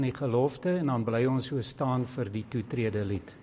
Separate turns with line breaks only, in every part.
die gelofte en dan bly ons so staan vir die toetrede lied.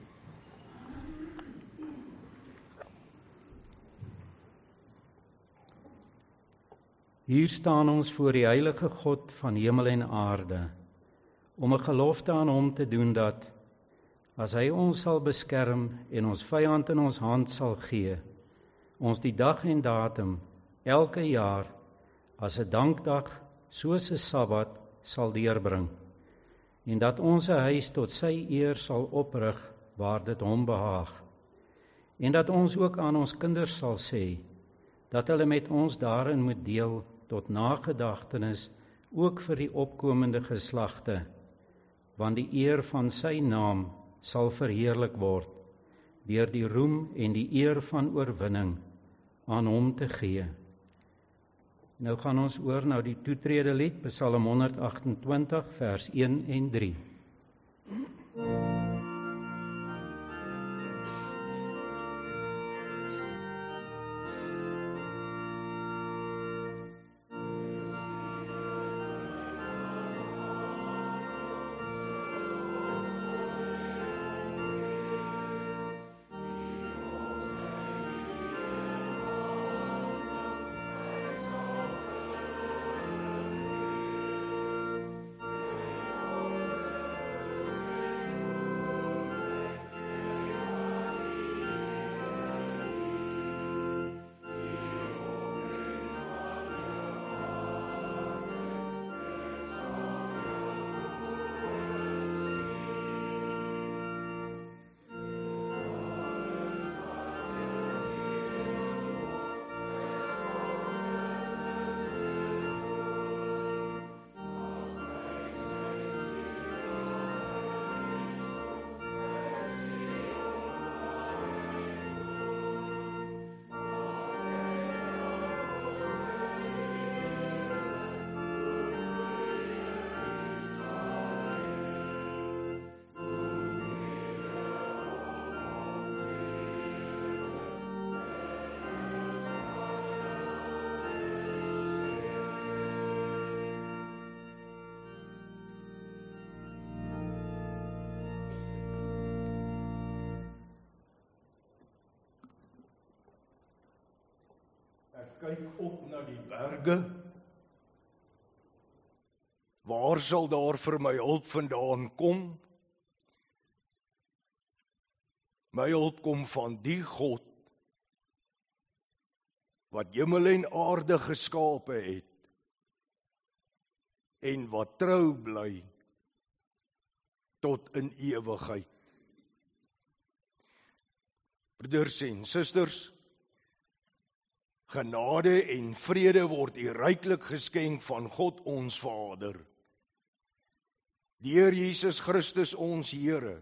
Hier staan ons voor die heilige God van hemel en aarde, om 'n gelofte aan hom te doen dat, as hy ons sal beskerm en ons vyand in ons hand sal gee, ons die dag en datum elke jaar as 'n dankdag soos 'n Sabbat sal deurbring, en dat ons 'n huis tot sy eer sal oprig waar dit hom behaag, en dat ons ook aan ons kinders sal sê, dat hulle met ons daarin moet deel tot nagedagtenis ook vir die opkomende geslagte, want die eer van sy naam sal verheerlik word, deur die roem en die eer van oorwinning aan hom te gee. Nou gaan ons oor na die toetrede lied, Psalm 128, vers 1 en 3.
Ek kyk op na die berge. Waar sal daar vir my hulp vandaan kom? My hulp kom van die God wat hemel en aarde geskape het en wat trou bly tot in ewigheid. Broeders en susters, genade en vrede word u ryklik geskenk van God ons Vader, deur Jesus Christus ons Here,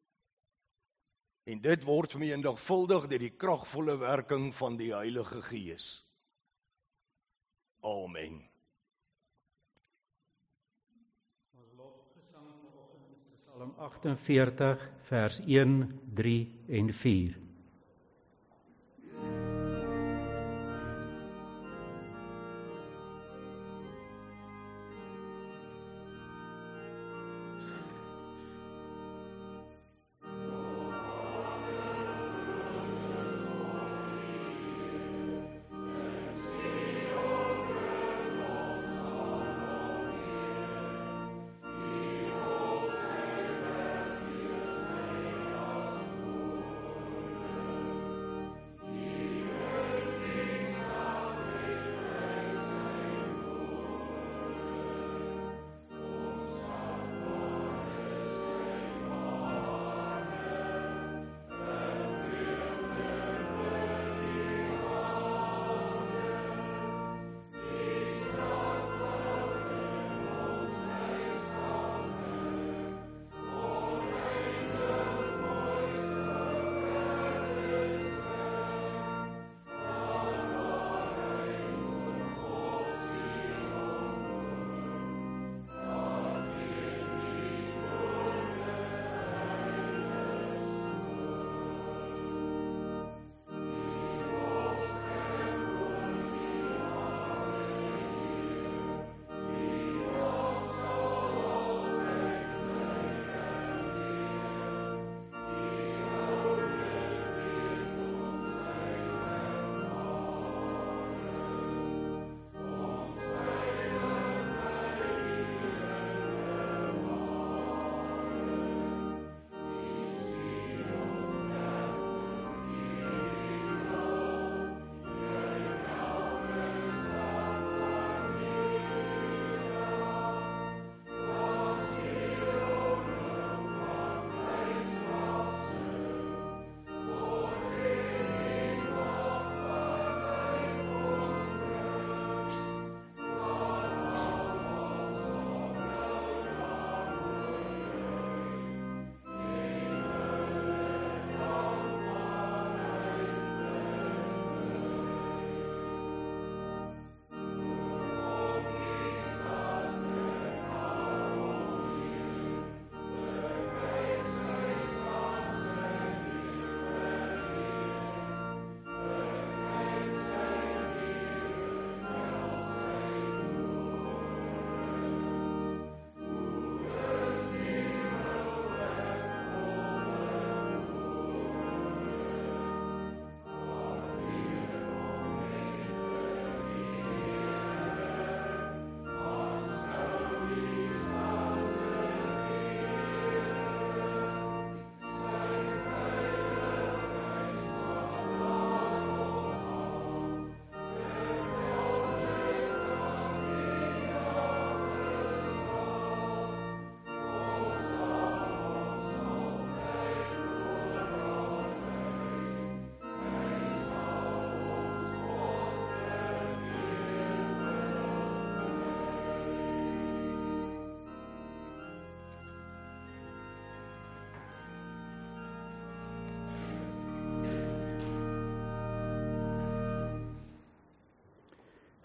en dit word vermenigvuldig deur die kragvolle werking van die Heilige Gees. Amen.
Ons lofgesang vanoggend is Psalm 48, vers 1, 3 en 4.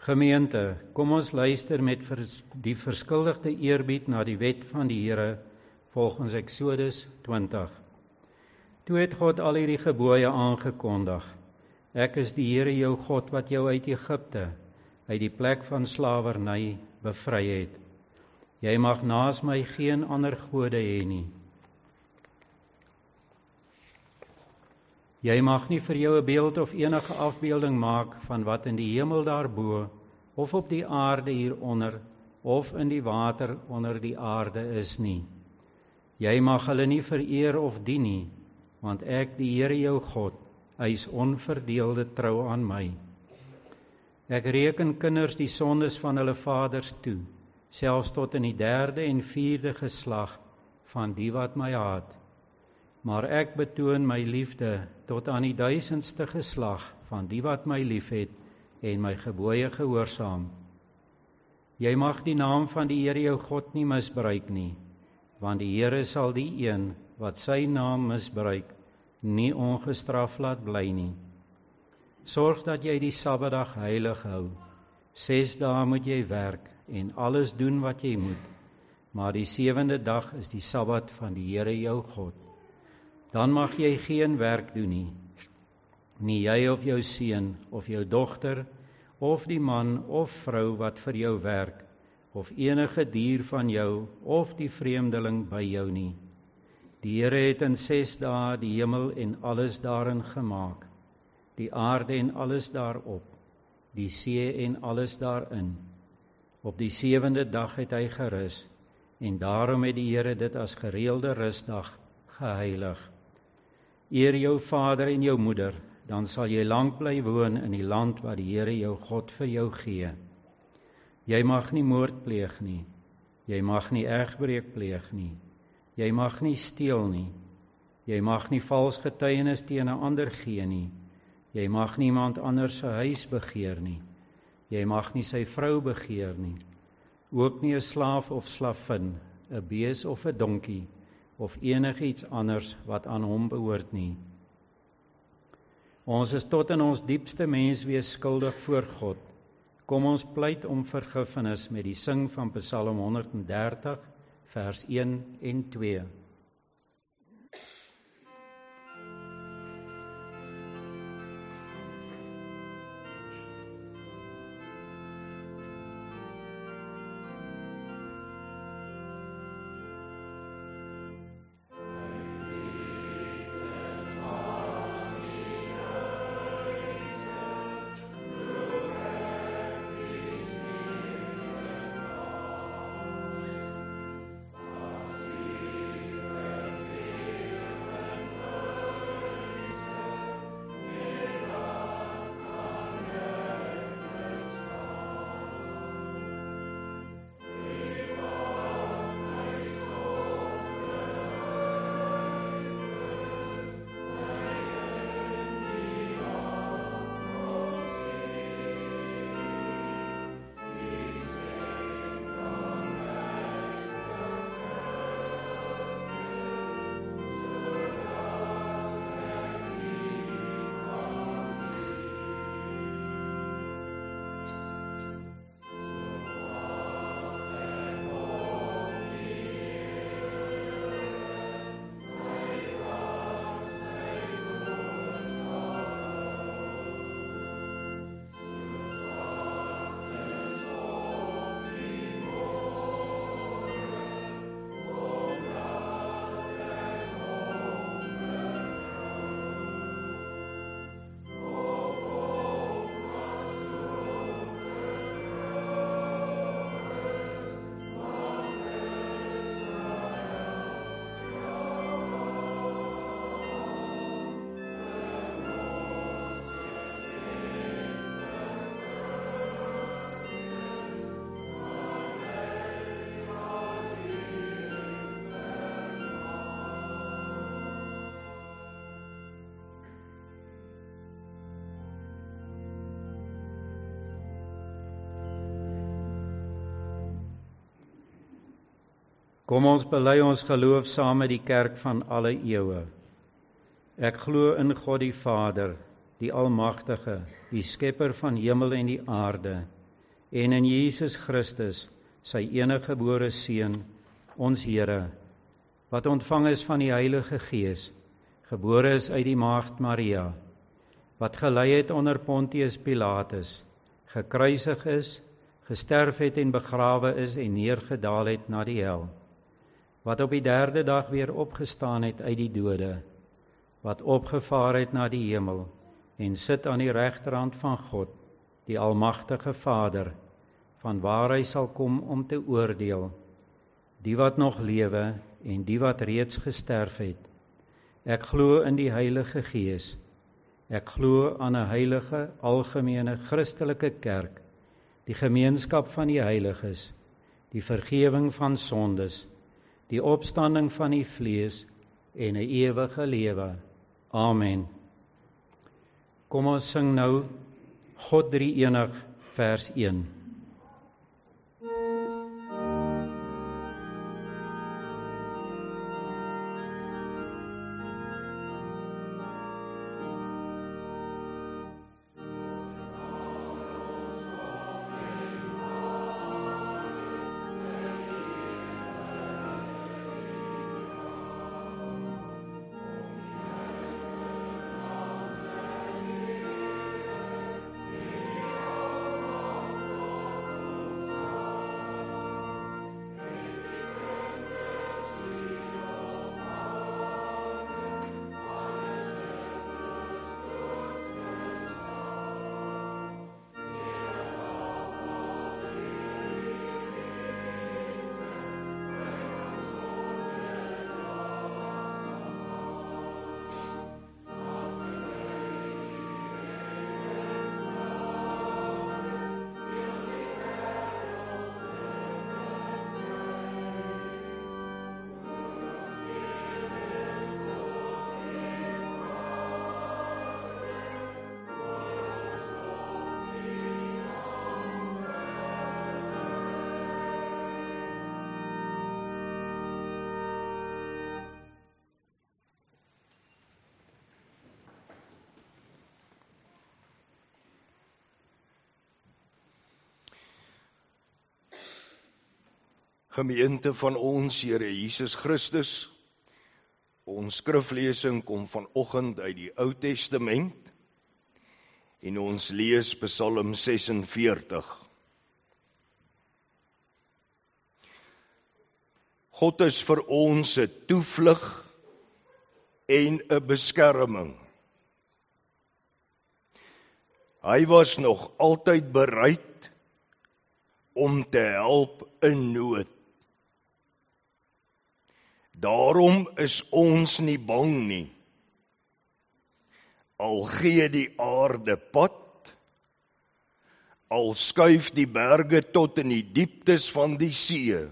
Gemeente, kom ons luister met die verskuldigde eerbied na die wet van die Here volgens Eksodus 20. Toe het God al hierdie gebooie aangekondig. Ek is die Here jou God wat jou uit Egipte, uit die plek van slawerny bevry het. Jy mag naas my geen ander gode hê nie. Jy mag nie vir jou 'n beeld of enige afbeelding maak van wat in die hemel daarbo, of op die aarde hieronder, of in die water onder die aarde is nie. Jy mag hulle nie vereer of dien nie, want ek, die Here jou God, eis onverdeelde trou aan my. Ek reken kinders die sondes van hulle vaders toe, selfs tot in die 3de en 4de geslag van die wat my haat. Maar ek betoon my liefde tot aan die 1000ste geslag van die wat my liefhet en my gebooie gehoorsaam. Jy mag die naam van die Here jou God nie misbruik nie, want die Here sal die een wat sy naam misbruik, nie ongestraf laat bly nie. Sorg dat jy die Sabbatdag heilig hou. 6 dae moet jy werk en alles doen wat jy moet, maar die 7de dag is die Sabbat van die Here jou God. Dan mag jy geen werk doen nie, nie jy of jou seun of jou dogter, of die man of vrou wat vir jou werk, of enige dier van jou, of die vreemdeling by jou nie. Die Here het in 6 dae die hemel en alles daarin gemaak, die aarde en alles daarop, die see en alles daarin. Op die 7de dag het hy gerus, en daarom het die Here dit as gereelde rusdag geheilig. Eer jou vader en jou moeder, dan sal jy lank bly woon in die land wat die Here jou God vir jou gee. Jy mag nie moord pleeg nie, jy mag nie egbreek pleeg nie, jy mag nie steel nie, jy mag nie vals getuienis teen 'n ander gee nie, jy mag niemand anders se huis begeer nie, jy mag nie sy vrou begeer nie, ook nie 'n slaaf of slavin, 'n bees of 'n donkie, of enigiets anders wat aan hom behoort nie. Ons is tot in ons diepste menswees skuldig voor God. Kom ons pleit om vergifnis met die sing van Psalm 130, vers 1 en 2. Kom ons bely ons geloof saam met die kerk van alle eeue. Ek glo in God die Vader, die Almagtige, die skepper van hemel en die aarde, en in Jesus Christus, sy eniggebore Seun, ons Here, wat ontvang is van die Heilige Gees, gebore is uit die Maagd Maria, wat gelei het onder Pontius Pilatus, gekruisig is, gesterf het en begrawe is en neergedaal het na die hel, wat op die 3de dag weer opgestaan het uit die dode, wat opgevaar het na die hemel en sit aan die regterhand van God, die Almagtige Vader, vanwaar hy sal kom om te oordeel, die wat nog lewe en die wat reeds gesterf het. Ek glo in die Heilige Gees. Ek glo aan 'n heilige, algemene, Christelike kerk, die gemeenskap van die heiliges, die vergewing van sondes, die opstanding van die vlees en 'n ewige lewe. Amen. Kom ons sing nou God drie-enig, vers 1.
Gemeente van ons Here Jesus Christus, ons skriflesing kom vanoggend uit die Ou Testament en ons lees Psalm 46. God is vir ons 'n toevlug en 'n beskerming. Hy was nog altyd bereid om te help in nood. Daarom is ons nie bang nie. Al gee die aarde pad, al skuif die berge tot in die dieptes van die see,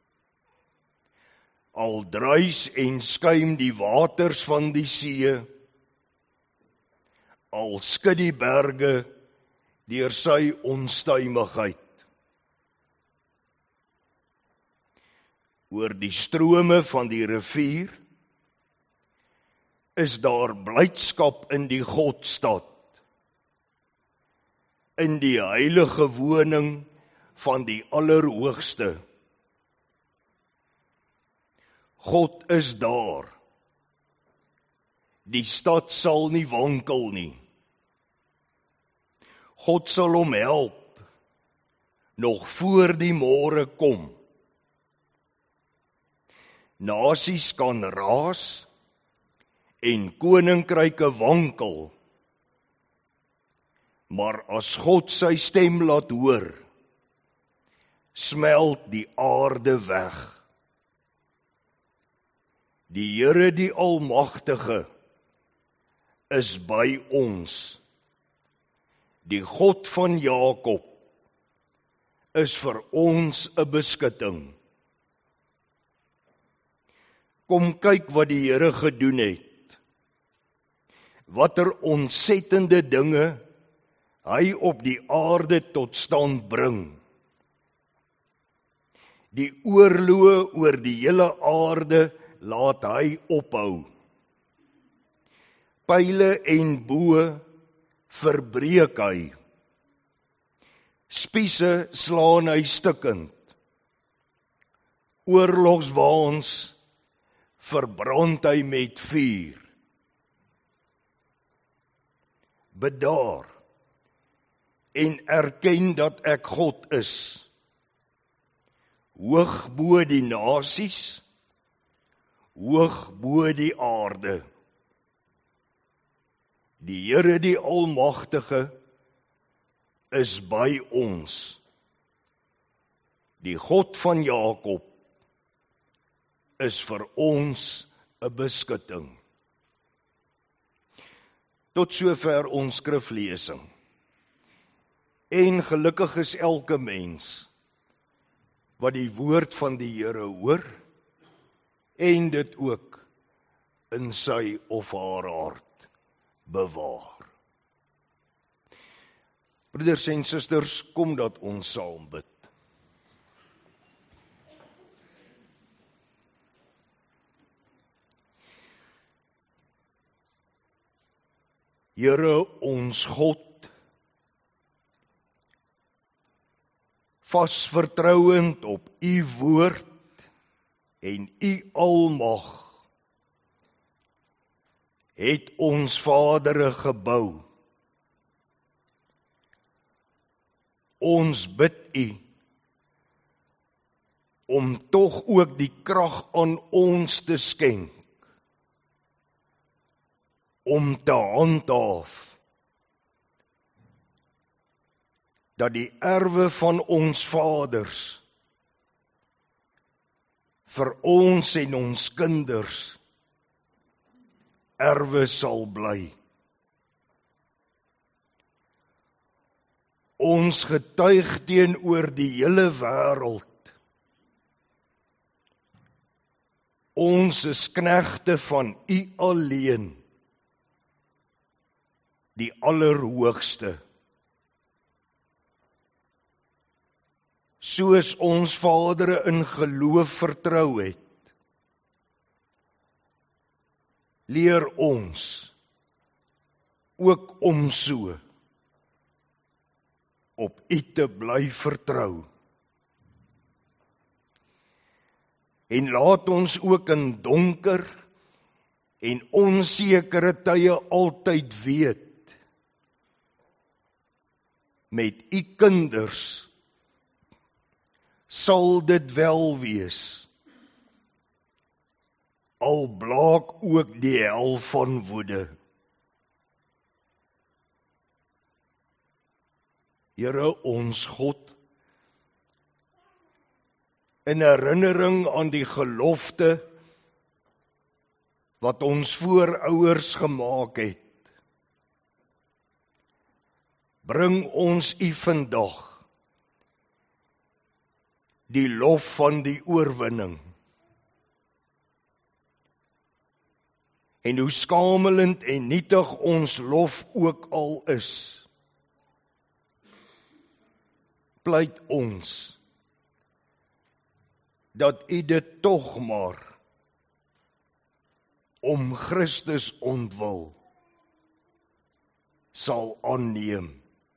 al druis en skuim die waters van die see, al skud die berge deur sy onstuimigheid. Oor die strome van die rivier is daar blydskap in die Godstad, in die heilige woning van die Allerhoogste. God is daar. Die stad sal nie wankel nie. God sal hom help, nog voor die môre kom. Nasies kan raas en koninkryke wankel, maar as God sy stem laat hoor, smelt die aarde weg. Die Here die Almagtige is by ons. Die God van Jakob is vir ons 'n beskutting. Kom kyk wat die Here gedoen het. Watter ontsettende dinge hy op die aarde tot stand bring. Die oorloë oor die hele aarde laat hy ophou. Pyle en boë verbreek hy. Spiese slaan hy stukkend. Oorlogswaans verbrand hy met vuur. Bedaar en erken dat ek God is, hoog bo die nasies, hoog bo die aarde. Die Here die Almagtige is by ons. Die God van Jakob is vir ons 'n beskutting. Tot sover ons skriflesing. En gelukkig is elke mens wat die woord van die Here hoor en dit ook in sy of haar hart bewaar. Broeders en susters, kom dat ons saam bid. Here ons God, vas vertrouend op u woord en u almag, het ons vadere gebou. Ons bid u om tog ook die krag aan ons te skenk, om te handhaaf, dat die erwe van ons vaders vir ons en ons kinders erwe sal bly. Ons getuig teenoor die hele wêreld. Ons is knegte van u alleen, die Allerhoogste. Soos ons vadere in geloof vertrou het, leer ons ook om so op u te bly vertrou. En laat ons ook in donker en onsekere tye altyd weet, met u kinders sal dit wel wees, al blaak ook die hel van woede. Here ons God, in herinnering aan die gelofte wat ons voorouers gemaak het, bring ons u vandag die lof van die oorwinning. En hoe skamelend en nietig ons lof ook al is, pleit ons dat u dit tog maar om Christus ontwil sal aanneem.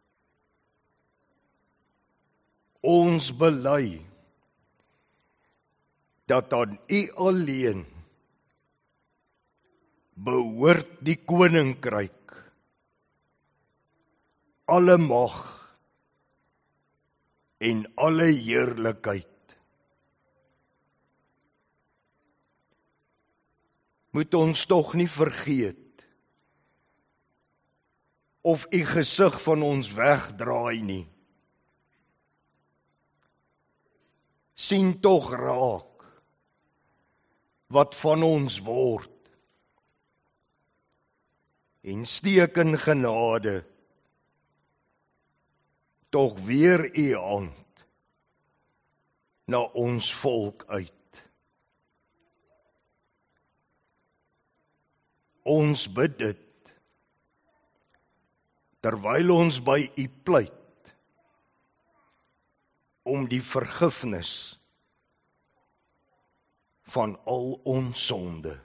Ons bely dat aan u alleen behoort die koninkryk, alle mag en alle heerlikheid. Moet ons tog nie vergeet of u gesig van ons wegdraai nie. Sien tog raak wat van ons word en steek in genade tog weer u hand na ons volk uit. Ons bid dit terwyl ons by u pleit om die vergifnis van al ons sonde.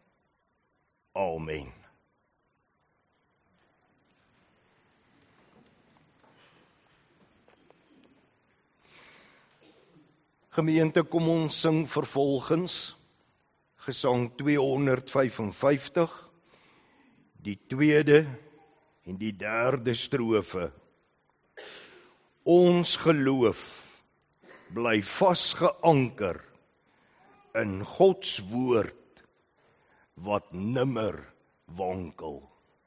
Amen. Gemeente, kom ons sing vervolgens Gesang 255, die tweede en die derde strofe. Ons geloof bly vasgeanker in Gods woord wat nimmer wankel.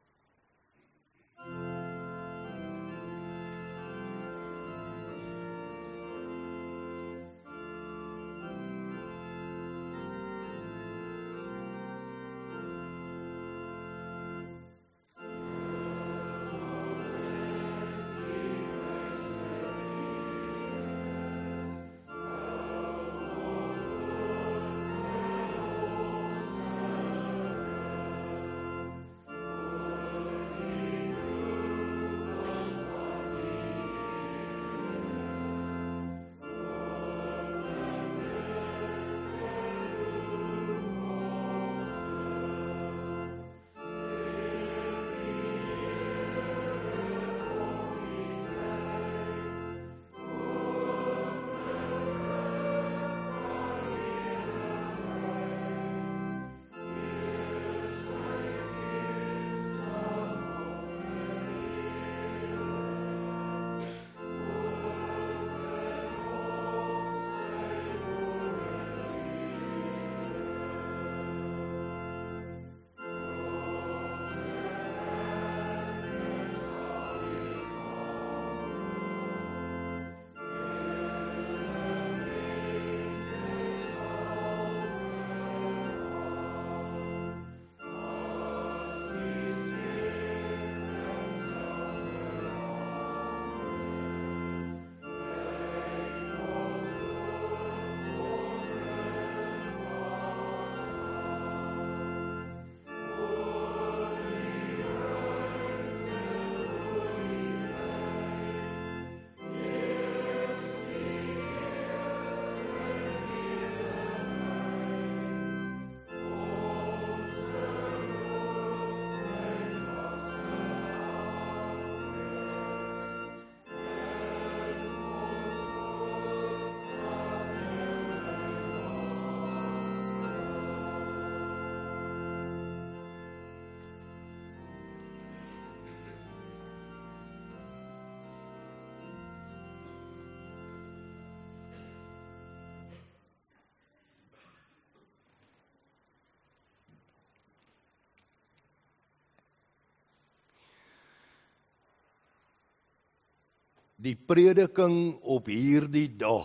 Die prediking op hierdie dag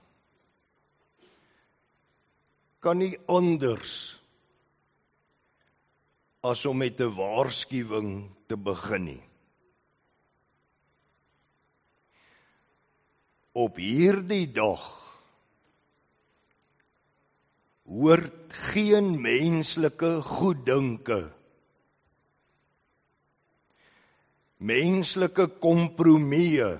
kan nie anders as om met 'n waarskuwing te begin nie. Op hierdie dag hoort geen menslike goeddinke, menslike kompromieë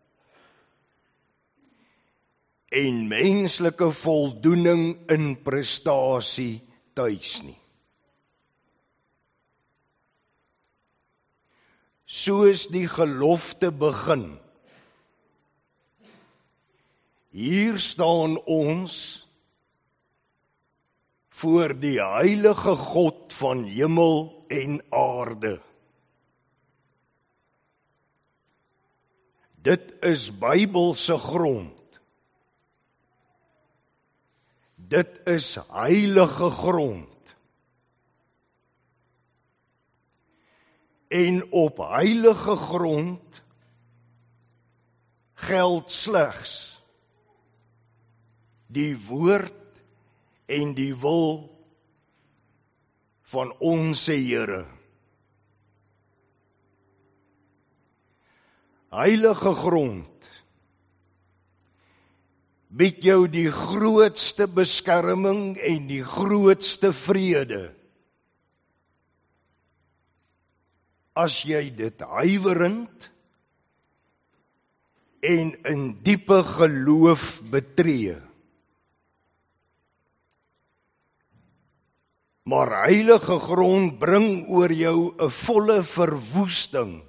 en menslike voldoening in prestasie tuis nie. Soos die gelofte begin. Hier staan ons voor die heilige God van hemel en aarde. Dit is Bybelse grond. Dit is heilige grond. En op heilige grond geld slegs die woord en die wil van ons Here. Heilige grond bied jou die grootste beskerming en die grootste vrede. As jy dit huiwerend en in diepe geloof betree. Maar heilige grond bring oor jou 'n volle verwoesting.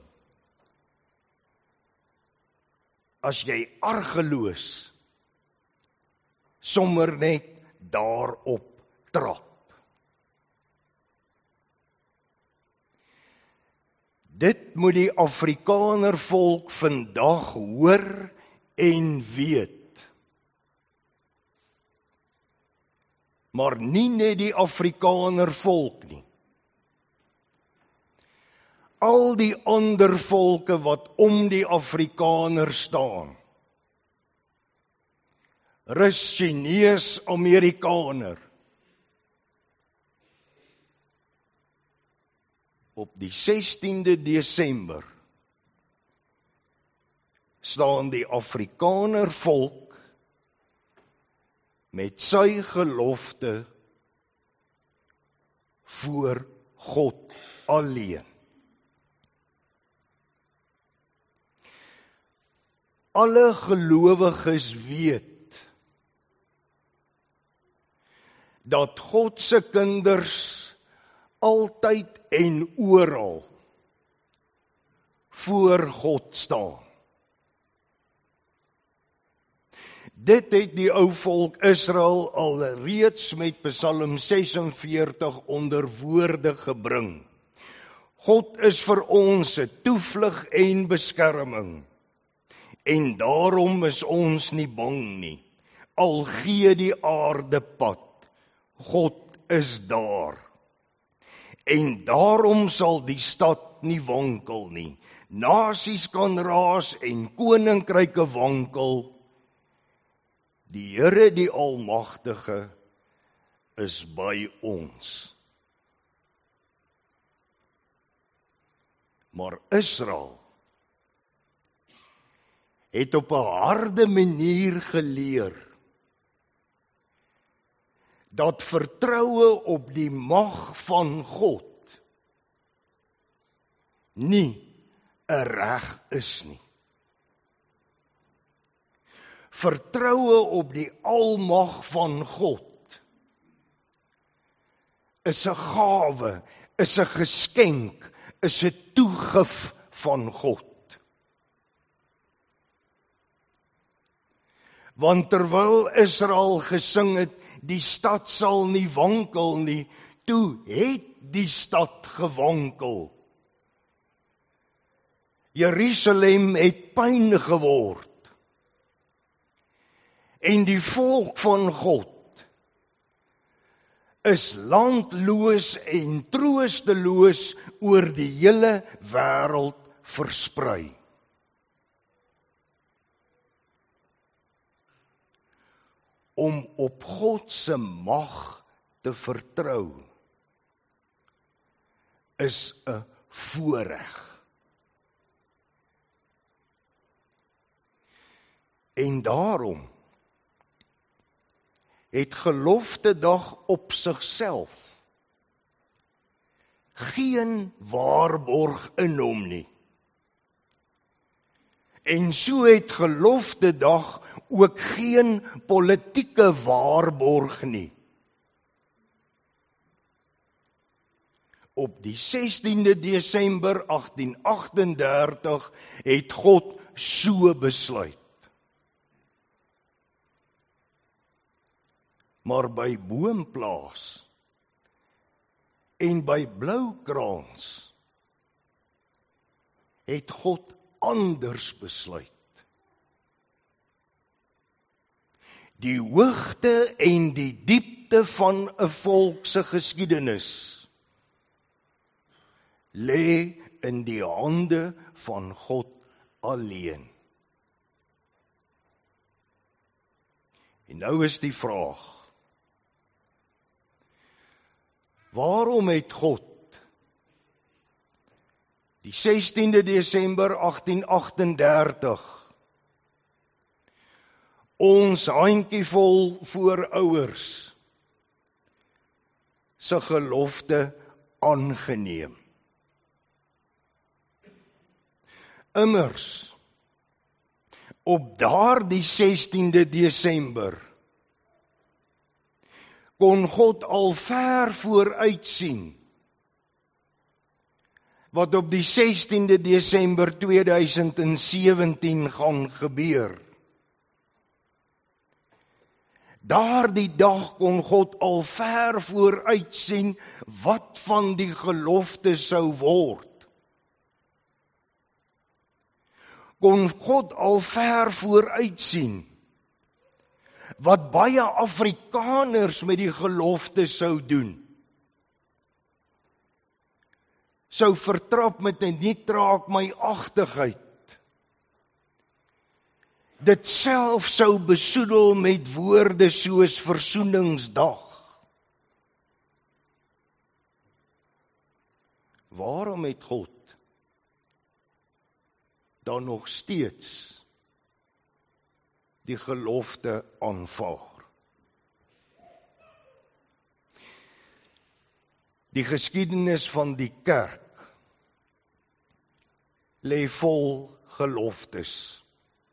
As jy argeloos sommer net daarop trap. Dit moet die Afrikaner volk vandag hoor en weet. Maar nie net die Afrikaner volk nie. Al die ander volke wat om die Afrikaner staan. Rus, Chinees, Amerikaner. Op die 16de Desember staan die Afrikaner volk met sy gelofte voor God alleen. Alle gelowiges weet dat God se kinders altyd en oral voor God staan. Dit het die ou volk Israel al reeds met Psalm 46 onder woorde gebring. God is vir ons 'n toevlug en beskerming. En daarom is ons nie bang nie. Al gee die aarde pad, God is daar. En daarom sal die stad nie wankel nie. Nasies kan raas en koninkryke wankel. Die Here die Almagtige is by ons. Maar Israel het op 'n harde manier geleer dat vertroue op die mag van God nie 'n reg is nie. Vertroue op die almag van God is 'n gawe, is 'n geskenk, is 'n toegif van God. Want terwyl Israel gesing het, die stad sal nie wankel nie, toe het die stad gewankel. Jerusalem het pyn geword. En die volk van God is landloos en troosteloos oor die hele wêreld versprei. Om op God se mag te vertrou is 'n voorreg. En daarom het geloftedag op sigself geen waarborg in hom nie. En so het geloftedag ook geen politieke waarborg nie. Op die 16de Desember 1838 het God so besluit. Maar by Boomplaas en by Bloukrans het God anders besluit. Die hoogte en die diepte van 'n volk se geskiedenis lê in die hande van God alleen. En nou is die vraag: waarom het God die 16de Desember 1838 ons handjievol voorouers se gelofte aangeneem? Immers, op daardie 16de Desember kon God al ver vooruit sien wat op die 16de Desember 2017 gaan gebeur. Daardie dag kon God al ver vooruit sien wat van die gelofte sou word. Kon God al ver vooruit sien wat baie Afrikaners met die gelofte sou doen. Sou vertrap met 'n nie traak my agtigheid. Dit self sou besoedel met woorde soos versoeningsdag. Waarom het God dan nog steeds die gelofte aanvaar? Die geskiedenis van die kerk lê vol geloftes.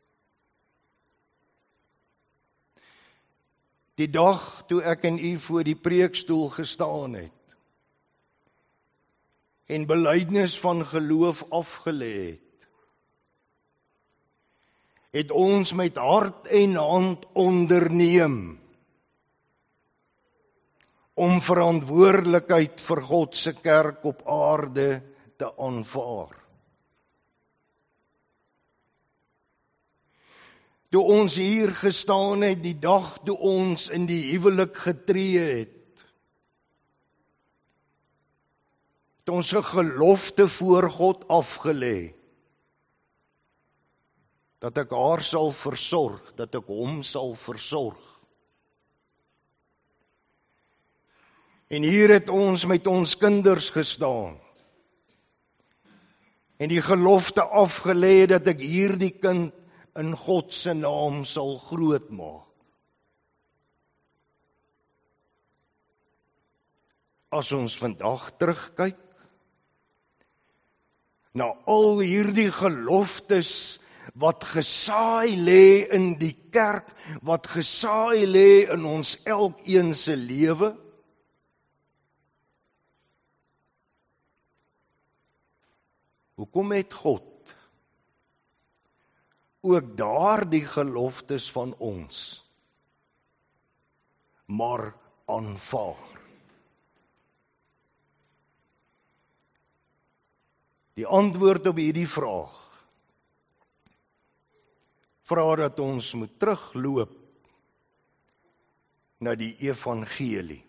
Die dag toe ek en u voor die preekstoel gestaan het en belydenis van geloof afgelê het ons met hart en hand onderneem om verantwoordelikheid vir God se kerk op aarde te aanvaar. Toe ons hier gestaan het, die dag toe ons in die huwelik getree het, het ons 'n gelofte voor God afgelê, dat ek haar sal versorg, dat ek hom sal versorg. En hier het ons met ons kinders gestaan, en die gelofte afgelê dat ek hierdie kind in God se naam sal grootmaak. As ons vandag terugkyk na al hierdie geloftes wat gesaai lê in die kerk, wat gesaai lê in ons elkeen se lewe, hoekom het God ook daardie geloftes van ons maar aanvaar? Die antwoord op hierdie vraag vra dat ons moet terugloop na die evangelie.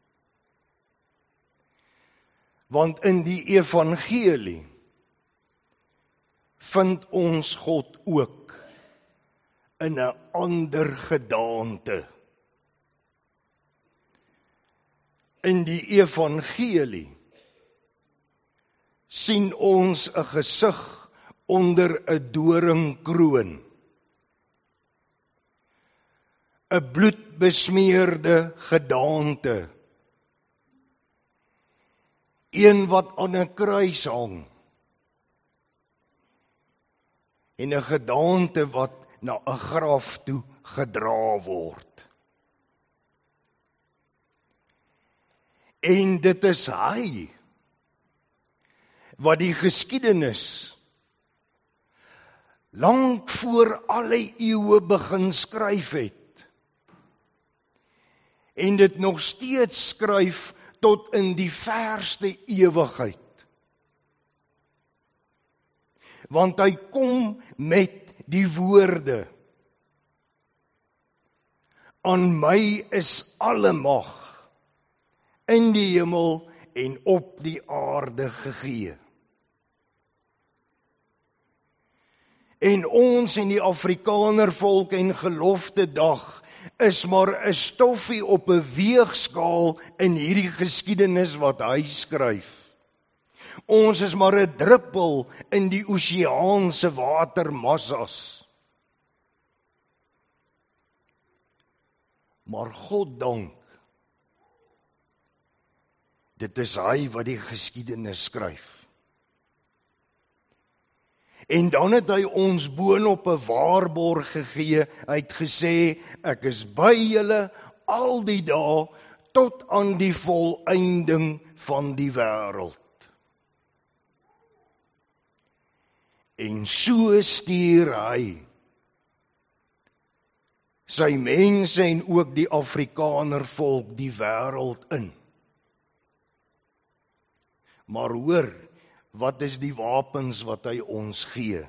Want in die evangelie vind ons God ook in 'n ander gedaante. In die evangelie sien ons 'n gesig onder 'n doringkroon. 'n bloedbesmeerde gedaante. Een wat aan 'n kruis hang. En 'n gedaante wat na 'n graf toe gedra word. En dit is hy wat die geskiedenis lank voor alle eeue begin skryf het. En dit nog steeds skryf tot in die verste ewigheid. Want hy kom met die woorde: aan my is alle mag in die hemel en op die aarde gegee. En ons en die Afrikaner volk en gelofte dag is maar 'n stoffie op 'n weegskaal in hierdie geskiedenis wat hy skryf. Ons is maar 'n druppel in die oseaan se watermassas. Maar God dank, dit is hy wat die geskiedenis skryf. En dan het hy ons boonop 'n waarborg gegee. Hy het gesê, ek is by julle al die dae tot aan die volëinding van die wêreld. En so stuur hy sy mense en ook die Afrikaner volk die wêreld in. Maar hoor, wat is die wapens wat hy ons gee?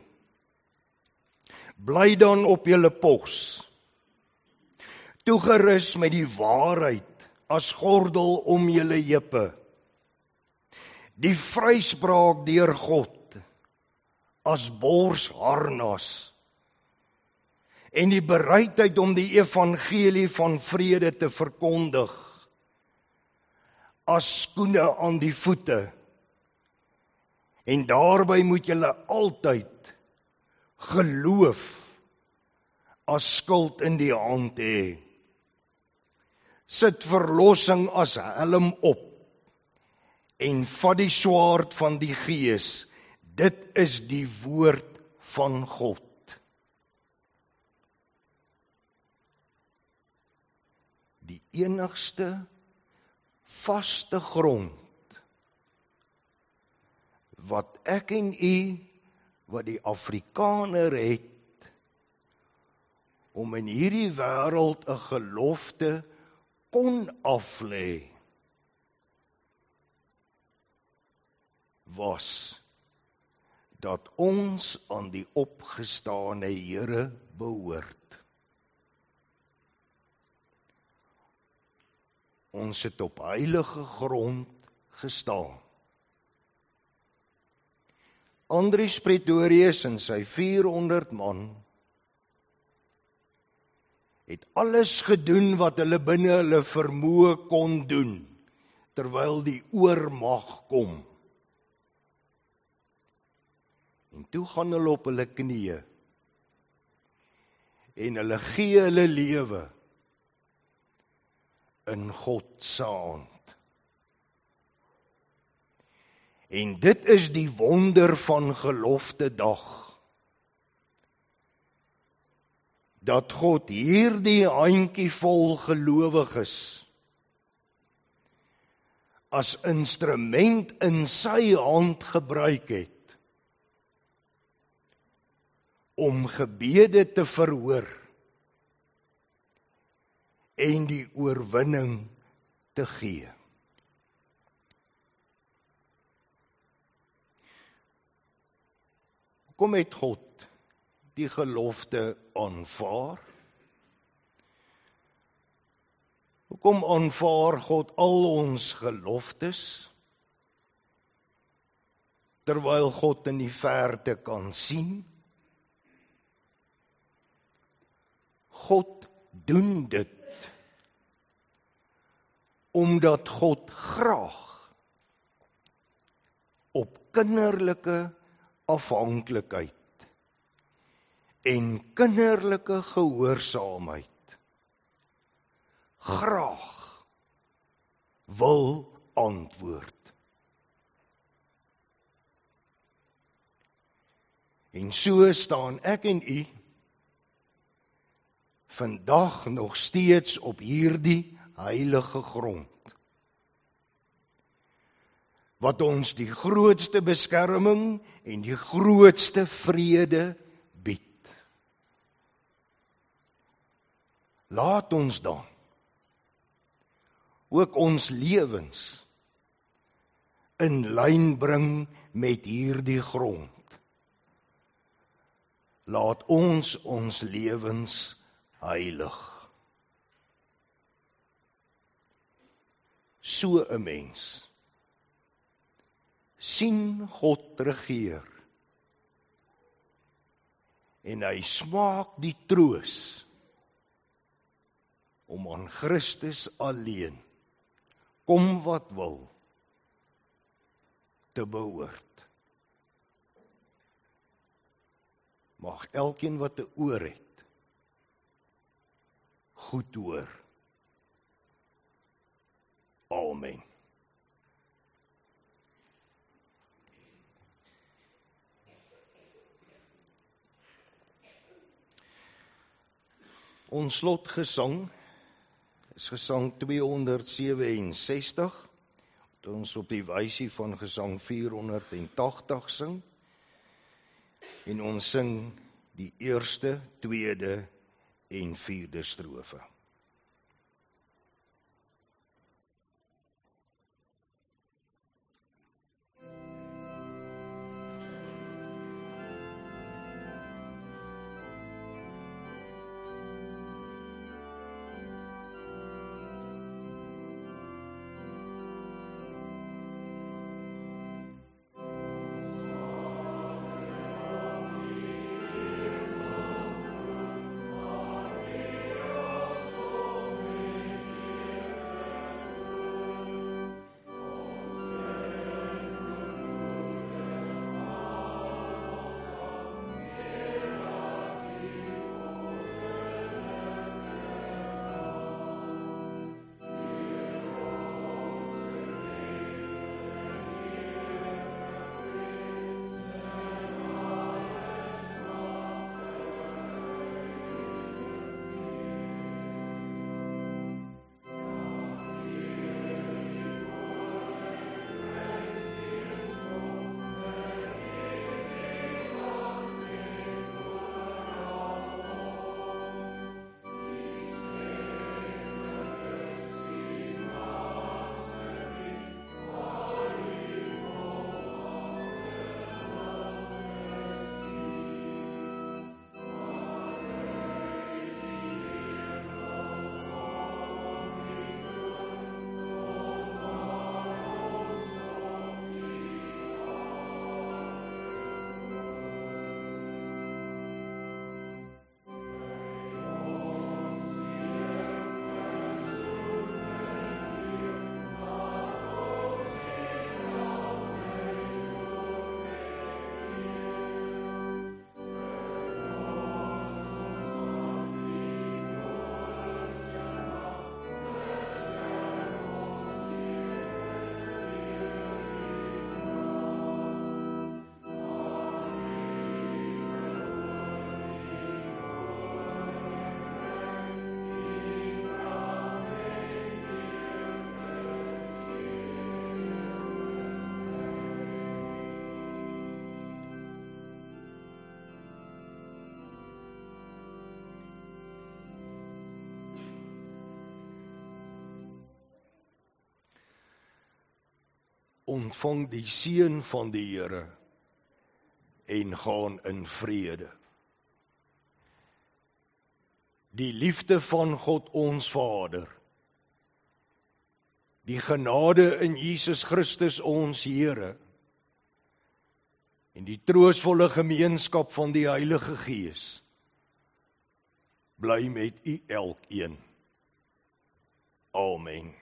Bly dan op julle pos, toegerus met die waarheid as gordel om julle heupe, die vryspraak deur God as borsharnas en die bereidheid om die evangelie van vrede te verkondig as skoene aan die voete. En daarby moet julle altyd geloof as skild in die hand hê. Sit verlossing as helm op en vat die swaard van die Gees. Dit is die woord van God. Die enigste vaste grond wat ek en u, wat die Afrikaner het, om in hierdie wêreld 'n gelofte kon aflê, was dat ons aan die opgestane Here behoort. Ons het op heilige grond gestaan. Andries Pretorius en sy 400 man het alles gedoen wat hulle binne hulle vermoë kon doen, terwyl die oormag kom. En toe gaan hulle op hulle knieë en hulle gee hulle lewe in God se hand. En dit is die wonder van gelofte dag, dat God hierdie handjievol gelowiges as instrument in sy hand gebruik het, om gebede te verhoor en die oorwinning te gee. Hoekom het God die gelofte aanvaar? Hoekom aanvaar God al ons geloftes, terwyl God in die verte kan sien? God doen dit omdat God graag op kinderlike afhanklikheid en kinderlike gehoorsaamheid graag wil antwoord. En so staan ek en u vandag nog steeds op hierdie heilige grond, wat ons die grootste beskerming en die grootste vrede bied. Laat ons dan ook ons lewens in lyn bring met hierdie grond. Laat ons lewens heilig. So 'n mens sien God regeer en hy smaak die troos om aan Christus alleen, kom wat wil, te behoort. Mag elkeen wat 'n oor het, goed hoor. Amen. Ons slotgesang is gesang 267, wat ons op die wysie van gesang 480 sing. En ons sing die eerste, tweede en 4de strofe. Ontvang die seën van die Here en gaan in vrede. Die liefde van God ons Vader, die genade in Jesus Christus ons Here en die troostvolle gemeenskap van die Heilige Gees bly met u elkeen. Amen.